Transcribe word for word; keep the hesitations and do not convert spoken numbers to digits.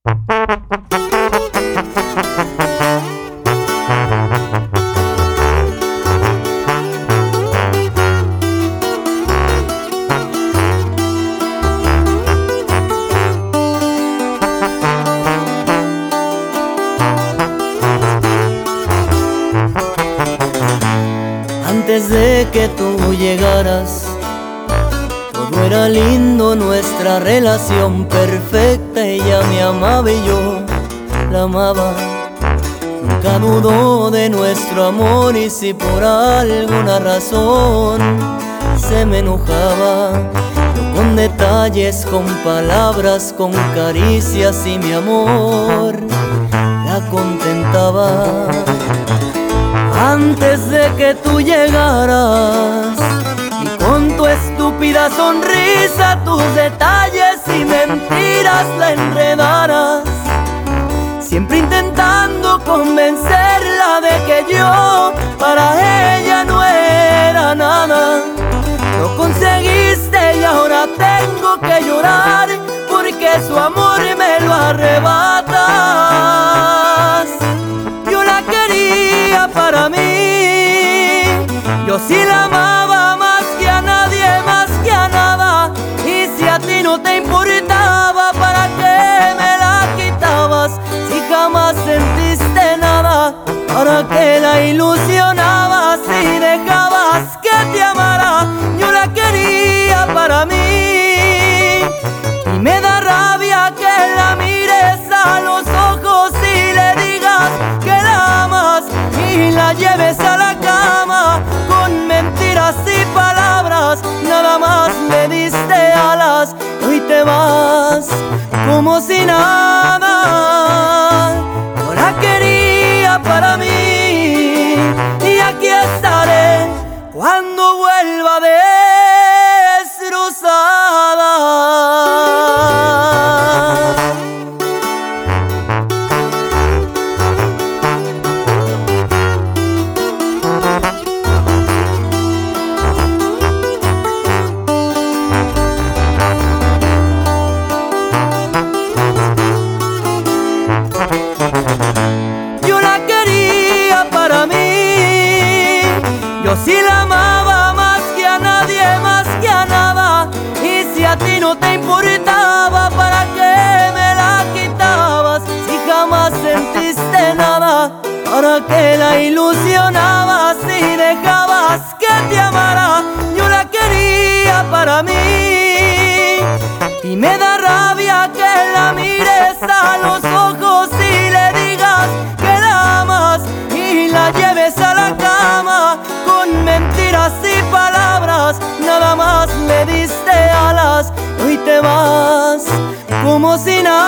Antes de que tú llegaras, todo era lindo, nuestra relación perfecta. Ella me amaba y yo la amaba. Nunca dudó de nuestro amor, y si por alguna razón se me enojaba, yo con detalles, con palabras, con caricias y mi amor la contentaba. Antes de que tú llegaras, y con tu estúpida sonrisa, tus detalles y mentiras la enredaras, siempre intentando convencerla de que yo para ella no era nada. Lo conseguiste y ahora tengo que llorar, porque su amor me lo arrebatas. Yo la quería para mí, yo sí la amaba más que a nadie, más que a nada. Y si a ti no te importaba, ¿para qué me la quitabas? Si jamás sentiste nada, ¿para qué la ilusionabas y dejabas que te amara? Yo la quería para mí, y me da rabia que la mires a los ojos y le digas que la amas, y la lleves a la cama con mentiras y palabras. Nada más me diste alas, hoy te vas como si nada. Yo la quería para mí, y aquí estaré cuando vuelva destrozada. Yo la quería para mí, yo sí la amaba más que a nadie, más que a nada. Y si a ti no te importaba, ¿para qué me la quitabas? Si jamás sentiste nada, ¿para qué la ilusionabas y dejabas que te amara? Yo la quería para mí, y me da rabia que la mires a los ojos y le digas que la amas, y la lleves a la cama con mentiras y palabras. Nada más me diste alas, hoy te vas como si nada.